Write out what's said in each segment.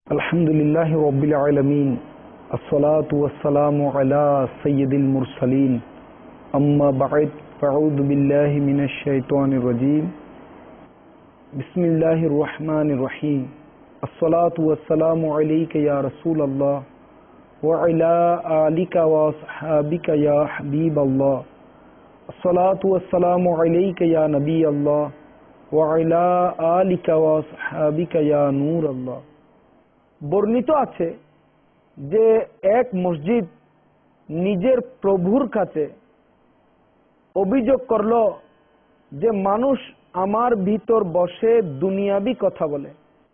আলহামদুলিল্লাহি রাব্বিল আলামিন আসসালাতু ওয়াসসালামু আলা সাইয়্যিদিল মুরসালিন আম্মা বা'দ ফাআউযু বিল্লাহি মিনাশ শাইতানির রাজীম বিসমিল্লাহির রহমানির রহিম আসসালাতু ওয়াসসালামু আলাইকা ইয়া রাসূলুল্লাহ ওয়া আলা আলিকা ওয়া আসহাবিকা ইয়া হাবিবাল্লাহ আসসালাতু ওয়াসসালামু আলাইকা ইয়া নবিয়াল্লাহ ওয়া আলা আলিকা ওয়া আসহাবিকা ইয়া নূরাল্লাহ। বর্ণিত আছে যে এক মসজিদ নিজের প্রভুর কাছে অভিযোগ করল যে মানুষ আমার ভিতর বসে দুনিয়াবি কথা বলে।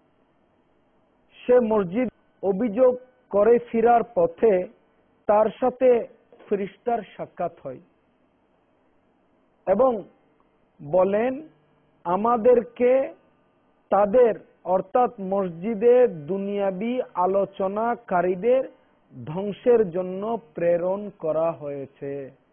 সে মসজিদ অভিযোগ করে ফিরার পথে তার সাথে ফেরেশতার সাক্ষাৎ হয় এবং বলেন আমাদেরকে তাদের অর্থাৎ মসজিদে দুনিয়াবি আলোচনাকারীদের ধ্বংসের জন্য প্রেরণ করা হয়েছে।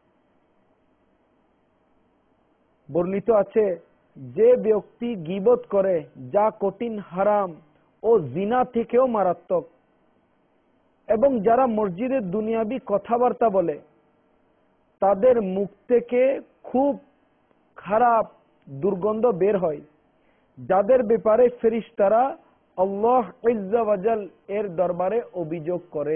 বর্ণিত আছে যে ব্যক্তি গীবত করে যা কঠিন হারাম ও জিনা থেকেও মারাত্মক, এবং যারা মসজিদে দুনিয়াবি কথাবার্তা বলে তাদের মুখ থেকে খুব খারাপ দুর্গন্ধ বের হয়, যাদের ব্যাপারে ফেরেশতারা আল্লাহ আযজা ওয়া জাল এর দরবারে অভিযোগ করে।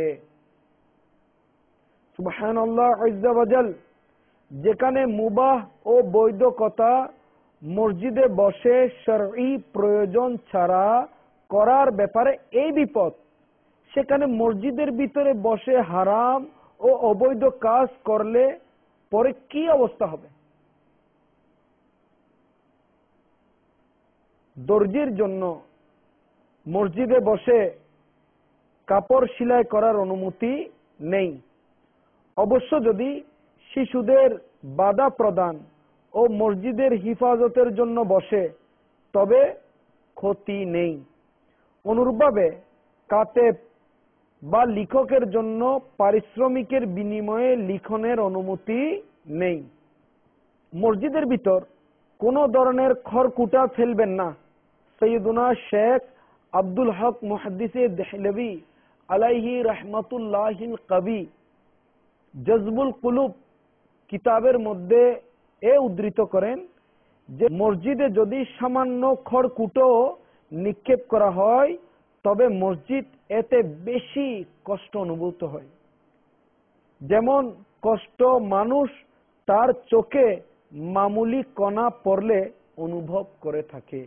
সুবহানাল্লাহ আযজা ওয়া জাল যেখানে মুবাহ ও বৈধ কথা মসজিদে বসে শরঈ প্রয়োজন ছাড়া করার ব্যাপারে এই বিপদ, সেখানে মসজিদের ভিতরে বসে হারাম ও অবৈধ কাজ করলে পরে কি অবস্থা হবে? দর্জির জন্য মসজিদে বসে কাপড় সেলাই করার অনুমতি নেই। অবশ্য যদি শিশুদের বাধা প্রদান ও মসজিদের হিফাজতের জন্য বসে তবে ক্ষতি নেই। অনুরূপভাবে কাতেব বা লেখকের জন্য পারিশ্রমিকের বিনিময়ে লিখনের অনুমতি নেই। মসজিদের ভিতর কোনো ধরনের খড়কুটা ফেলবেন না। সৈয়দুনা শেখ আব্দুল হক মুহাদ্দিসে দেহলভী আলাইহি রহমাতুল্লাহিল কবি জজবুল কুলুব কিতাবের মধ্যে উদ্ধৃত করেন যে মসজিদে যদি সামান্য খড়কুটো নিক্ষেপ করা হয় তবে মসজিদ এতে বেশি কষ্ট অনুভূত হয়, যেমন কষ্ট মানুষ তার চোখে মামুলি কণা পড়লে অনুভব করে থাকে।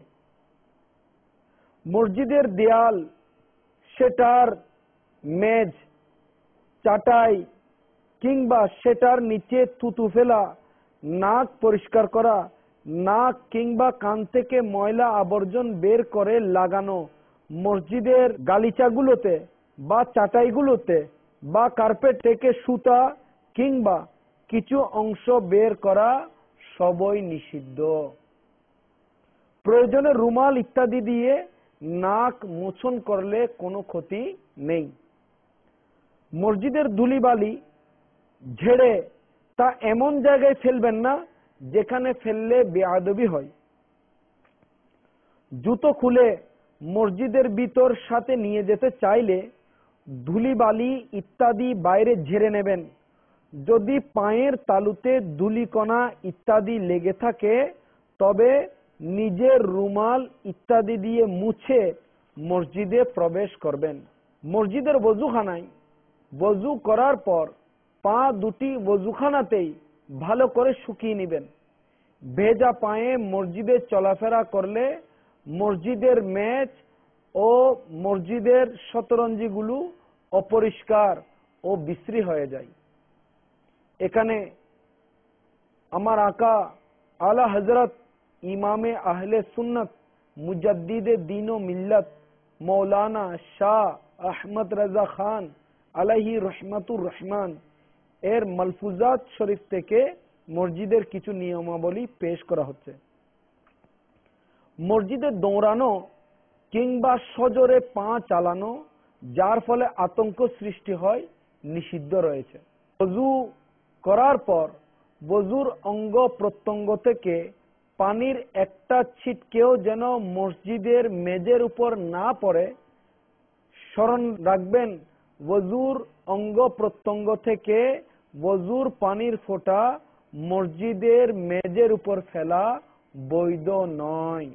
মসজিদের দেয়াল, সেটার মেজ, চাটাই কিংবা সেটার নিচে থুতু ফেলা, নাক পরিষ্কার করা, নাক কিংবা কান থেকে ময়লা আবর্জন বের করে লাগানো, মসজিদের গালিচাগুলোতে বা চাটাইগুলোতে বা কার্পেট থেকে সুতা কিংবা কিছু অংশ বের করা সবই নিষিদ্ধ। প্রয়োজনে রুমাল ইত্যাদি দিয়ে নাক মোছন করলে কোনো ক্ষতি নেই। মসজিদের ধুলিবালি ঝেড়ে তা এমন জায়গায় ফেলবেন না যেখানে ফেললে বেয়াদবি হয়। জুতো খুলে মসজিদের ভিতর সাথে নিয়ে যেতে চাইলে ধুলিবালি ইত্যাদি বাইরে ঝেড়ে নেবেন। যদি পায়ের তালুতে ধুলিকণা ইত্যাদি লেগে থাকে তবে নিজের রুমাল ইত্যাদি দিয়ে মুছে মসজিদে প্রবেশ করবেন। মসজিদের ওযুখানায় ওযু করার পর পা দুটি ওযুখানাতেই ভালো করে শুকিয়ে নেবেন। ভেজা পায়ে মসজিদে চলাফেরা করলে মসজিদের মেঝ ও মসজিদের শতরঞ্জিগুলো অপরিষ্কার ও বিশ্রী হয়ে যায়। এখানে আমার আকা আলা হযরত ইমামে আহলে সুন্নাত মুজাদ্দিদে দ্বীন ও মিল্লাত মৌলানা শাহ আহমদ রাজা খান আলাইহি রহমাতুর রহমান এর মালফুজাত শরীফ থেকে মসজিদের কিছু নিয়মাবলী পেশ করা হচ্ছে। মসজিদে দৌড়ানো কিংবা সজোরে পা চালানো যার ফলে আতঙ্ক সৃষ্টি হয় নিষিদ্ধ রয়েছে। ওযু করার পর ওযুর অঙ্গ প্রত্যঙ্গ থেকে পানির একটা ছিটকেও যেন মসজিদের মেঝের উপর না পড়ে, স্মরণ রাখবেন, ওযুর অঙ্গ প্রত্যঙ্গ থেকে ওযুর পানির ফোঁটা মসজিদের মেঝের উপর ফেলা বৈধ নয়।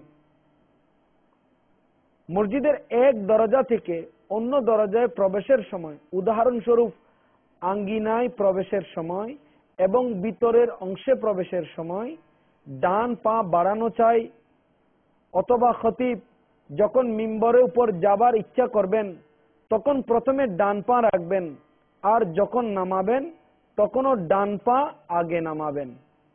মসজিদের এক দরজা থেকে অন্য দরজায় প্রবেশের সময়, উদাহরণস্বরূপ আঙ্গিনায় প্রবেশের সময় এবং ভিতরের অংশে প্রবেশের সময় ডান পা বাড়ানো চাই, অথবা খতিব যখন মিম্বরের উপর যাবার ইচ্ছা করবেন তখন প্রথমে ডান পা রাখবেন, আর যখন নামাবেন তখনও ডান পা আগে নামাবেন।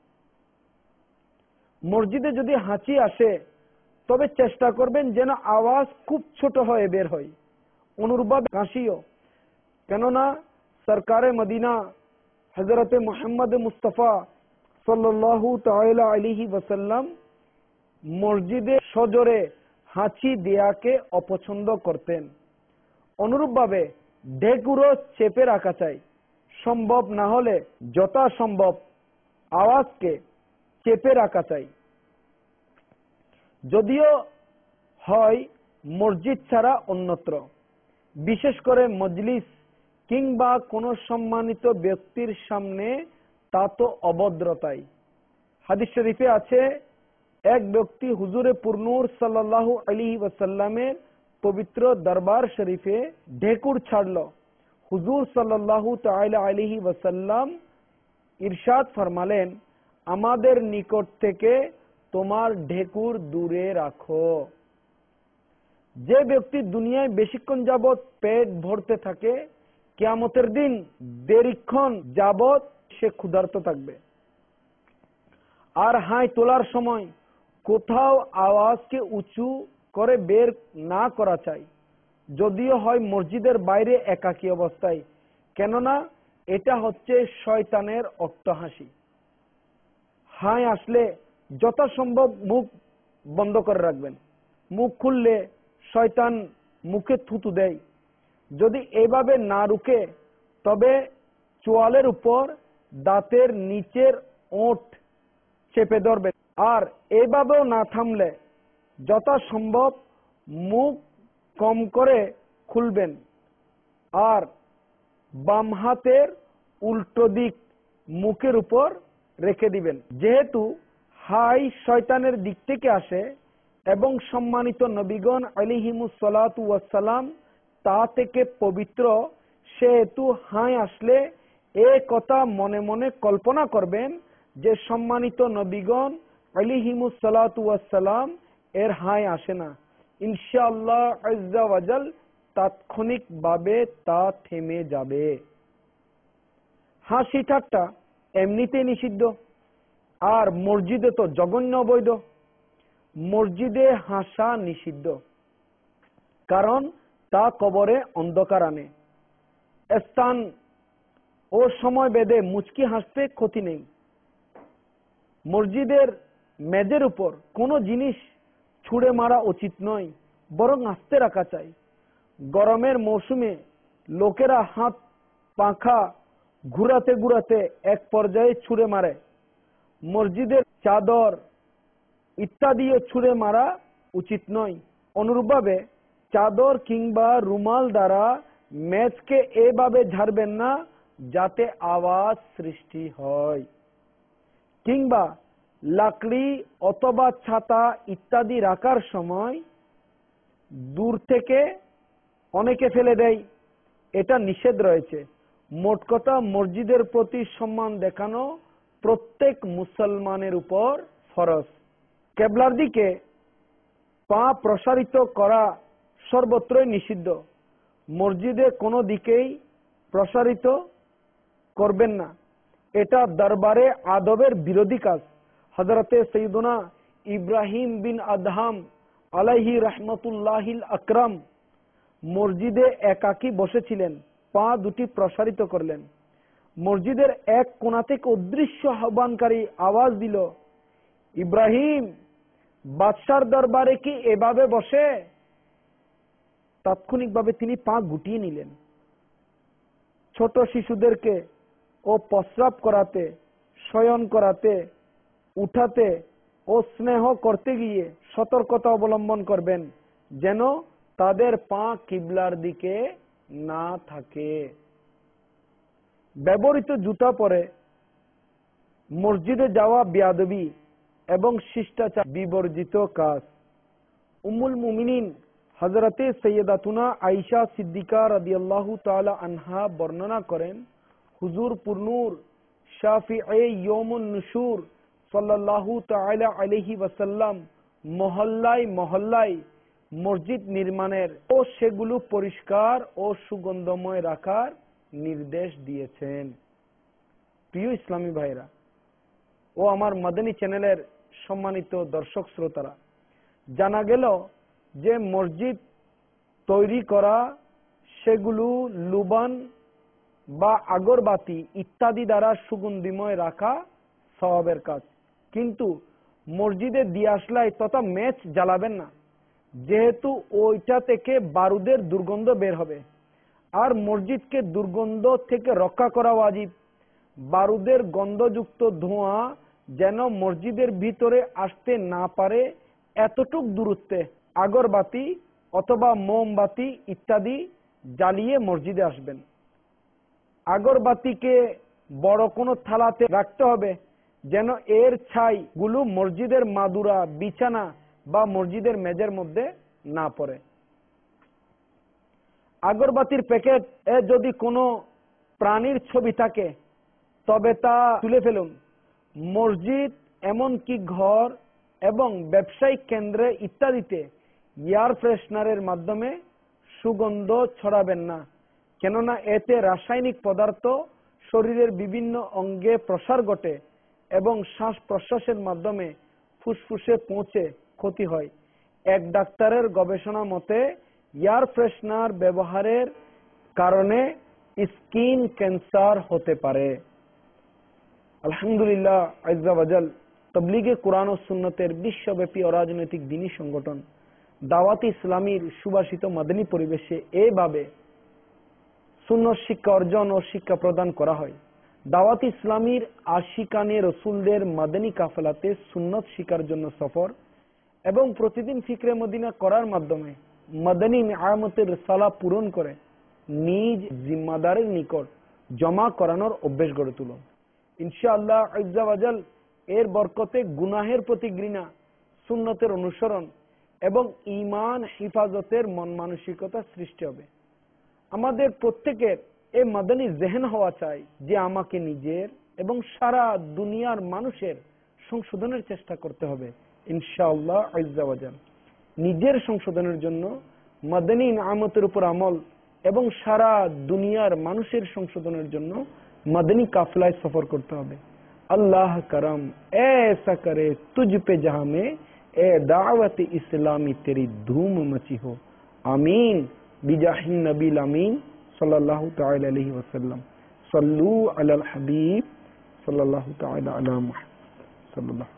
মসজিদে যদি হাঁচি আসে তবে চেষ্টা করবেন যেন আওয়াজ খুব ছোট হয়ে বের হয়, অনুরূপভাবে কাশিও। কেননা সরকারে মদিনা হযরতে মুহাম্মদ মুস্তাফা সাল্লাল্লাহু তাআলা আলাইহি ওয়াসাল্লাম মসজিদে সজোরে হাঁচি দেয়াকে অপছন্দ করতেন। অনুরূপভাবে ঢেকুরও চেপে রাখা চাই, সম্ভব না হলে যথাসম্ভব আওয়াজকে চেপে রাখা চাই। যদিও হয় মসজিদ ছাড়া অন্যত্র, বিশেষ করে মজলিস কিংবা কোনো সম্মানিত ব্যক্তির সামনে, তা তো অভদ্রতাই। হাদিস শরীফে আছে, এক ব্যক্তি হুজুরে পুরনূর সাল্লাল্লাহু আলাইহি ওয়াসাল্লামের পবিত্র দরবার শরীফে ঢেকুর ছাড়ল। হুজুর সাল্লাল্লাহু তাআলা আলাইহি ওয়াসাল্লাম ইরশাদ ফরমালেন, আমাদের নিকট থেকে তোমার ঢেকুর দূরে রাখো। যে ব্যক্তি দুনিয়ায় বেশিক্ষণ যাবৎ পেট ভরতে থাকে, কিয়ামতের দিন দেরিক্ষণ যাবৎ সে ক্ষুধার্ত থাকবে। আর হাই তোলার সময় কোথাও আওয়াজকে উঁচু করে বের না করা চাই, যদিও হয় মসজিদের বাইরে একাকী অবস্থায়, কেননা এটা হচ্ছে শয়তানের অট্টহাসি। হাই আসলে যথাসম্ভব মুখ বন্ধ করে রাখবেন, মুখ খুললে শয়তান মুখে থুতু দেয়। যদি এভাবে না রুখে তবে চোয়ালের উপর দাঁতের নিচের ওঁঠ চেপে ধরবে, আর এভাবেও না থামলে যথাসম্ভব মুখ কম করে খুলবেন আর বাম হাতের উল্টো দিক মুখের উপর রেখে দিবেন। যেহেতু হাই শয়তানের দিক থেকে আসে এবং সম্মানিত নবীগণ আলাইহিমুস সালাতু ওয়াস সালাম তা থেকে পবিত্র, সেহেতু হাই আসলে এ কথা মনে মনে কল্পনা করবেন যে সম্মানিত নবীগণ আলাইহিমুস সালাতু ওয়াস সালাম এর হাই আসে না। ইনশাআল্লাহ আজ্জা ওয়াজাল তাৎক্ষণিকভাবে তা থেমে যাবে। হাসি ঠাট্টা এমনিতে নিষিদ্ধ, আর মসজিদে তো জঘন্য অবৈধ। মসজিদে হাসা নিষিদ্ধ, কারণ তা কবরে অন্ধকার আনে। স্থান ও সময় বেঁধে মুচকি হাসতে ক্ষতি নেই। মসজিদের মেঝের উপর কোনো জিনিস ছুঁড়ে মারা উচিত নয়, বরং আস্তে রাখা চাই। গরমের মৌসুমে লোকেরা হাত পাখা ঘুরাতে ঘুরাতে এক পর্যায়ে ছুঁড়ে মারে। মসজিদের চাদর ইত্যাদিও ছুঁড়ে মারা উচিত নয়। অনুরূপভাবে চাদর কিংবা রুমাল দ্বারা মেঝকে এভাবে ঝাড়বেন না যাতে আওয়াজ সৃষ্টি হয়, কিংবা লাকড়ি অথবা ছাতা ইত্যাদি রাখার সময় দূর থেকে অনেকে ফেলে দেয়, এটা নিষেধ রয়েছে। মোট কথা, মসজিদের প্রতি সম্মান দেখানো প্রত্যেক মুসলমানের উপর ফরজ। কেবলার দিকে পা প্রসারিত করা সর্বত্রই নিষিদ্ধ। মসজিদে কোনো দিকেই প্রসারিত করবেন না, এটা দরবারে আদবের বিরোধী কাজ। হযরতে সৈয়দনা ইব্রাহিম বিন আদহাম আলাইহি রহমতুল্লাহিল আকরাম মসজিদে একাকী বসেছিলেন, পা দুটি প্রসারিত করলেন। মসজিদের এক কোণা থেকে অদৃশ্য আহ্বানকারী আওয়াজ দিল, ইব্রাহিম, বাদশার দরবারে কি এভাবে বসে? তাৎক্ষণিকভাবে তিনি পা গুটিয়ে নিলেন। ছোট শিশুদেরকে ও প্রস্রাব করাতে, শয়ন করাতে, উঠাতে ও স্নেহ করতে গিয়ে সতর্কতা অবলম্বন করবেন, যেন তাদের পা কিবলার দিকে না থাকে। ব্যবহৃত জুতা পরে মসজিদে যাওয়া বেয়াদবি এবং শিষ্টাচার বিবর্জিত কাজ। উম্মুল মুমিনিন হযরতে সৈয়দাতুনা আয়েশা সিদ্দিকা রাদিয়াল্লাহু তাআলা আনহা বর্ণনা করেন, হুজুর পুরনূর শাফিঈ ইয়াউমুন নুশুর সাল্লাল্লাহু তাআলা আলাইহি ওয়াসাল্লাম মহল্লায় মহল্লায় মসজিদ নির্মাণের ও সেগুলো পরিষ্কার ও সুগন্ধময় রাখার নির্দেশ দিয়েছেন। প্রিয় ইসলামী ভাইরা ও আমার মাদানী চ্যানেলের সম্মানিত দর্শক শ্রোতারা, জানা গেল যে মসজিদ তৈরি করা, সেগুলো লুবান বা আগরবাতি ইত্যাদি দ্বারা সুগন্ধিময় রাখা সওয়াবের কাজ। কিন্তু মসজিদে দিয়াশলাই তথা মেচ জ্বালাবেন না, যেহেতু ওইটা থেকে বারুদের দুর্গন্ধ বের হবে। আর মসজিদকে দুর্গন্ধ থেকে রক্ষা করা ওয়াজিব। বারুদের গন্ধযুক্ত ধোঁয়া যেন মসজিদের ভিতরে আসতে না পারে, এতটুক দূরত্বে আগরবাতি অথবা মোমবাতি ইত্যাদি জ্বালিয়ে মসজিদে আসবেন। আগরবাতিকে বড় কোনো থালাতে রাখতে হবে, যেন এর ছাই গুলো মসজিদের মাদুরা, বিছানা বা মসজিদের মেজের মধ্যে না পড়ে। আগরবাতির প্যাকেট এ যদি কোনো প্রাণীর ছবি থাকে তবে তা তুলে ফেলুন। মসজিদ এমনকি ঘর এবং ব্যবসায়িক কেন্দ্রে ইত্যাদিতে এয়ার ফ্রেশনারের মাধ্যমে সুগন্ধ ছড়াবেন না, কেননা এতে রাসায়নিক পদার্থ শরীরের বিভিন্ন অঙ্গে প্রসার ঘটে এবং শ্বাস প্রশ্বাসের মাধ্যমে ফুসফুসে পৌঁছে ক্ষতি হয়। এক ডাক্তারের গবেষণা মতে এয়ার ফ্রেশনার ব্যবহারের কারণে স্কিন ক্যান্সার হতে পারে। আলহামদুলিল্লাহ আজ্জা ওয়াজাল তাবলীগে কোরআন ও সুন্নতের বিশ্বব্যাপী অরাজনৈতিক দ্বীনী সংগঠন দাওয়াত ইসলামীর সুবাসিত মাদানী পরিবেশে এভাবে সুন্নত শিক্ষা অর্জন ও শিক্ষা প্রদান করা হয়। দাওয়াত ইসলামীর আশিকানে রসুলদের মাদানী কাফেলাতে সুন্নত শিক্ষার জন্য সফর এবং প্রতিদিন ফিকরে মদিনা করার মাধ্যমে মাদানী নিয়ামতের রিসালা পূরণ করে নিজ জিম্মাদারের নিকট জমা করানোর অভ্যেস গড়ে তুলুন। ইনশাআল্লাহ আজ্জা ওয়াজাল এর বরকতে গুনাহের প্রতি ঘৃণা, সুন্নতের অনুসরণ এবং ঈমান হিফাজতের মন মানসিকতা সৃষ্টি হবে। আমাদের প্রত্যেকের এই মাদানী জেহেন হওয়া চাই যে আমাকে নিজের এবং সারা দুনিয়ার মানুষের সংশোধনের চেষ্টা করতে হবে ইনশাআল্লাহ আজ্জা ওয়াজাল। নিজের সংশোধনের জন্য মাদানী নিয়ামতের উপর আমল এবং সারা দুনিয়ার মানুষের সংশোধনের জন্য মাদানী কাফলায় সফর করতে হবে। अल्लाह करम ऐसा करे तुझ पे जहां में ए दावत इस्लामी तेरी धूम मची हो। आमीन बिजाहिन नबी अमीन सल्लल्लाहु तआला अलैहि वसल्लम। सल्लू अलल हबीब सल्लल्लाहु तआला अला मुहम्मद सल्लल्लाहु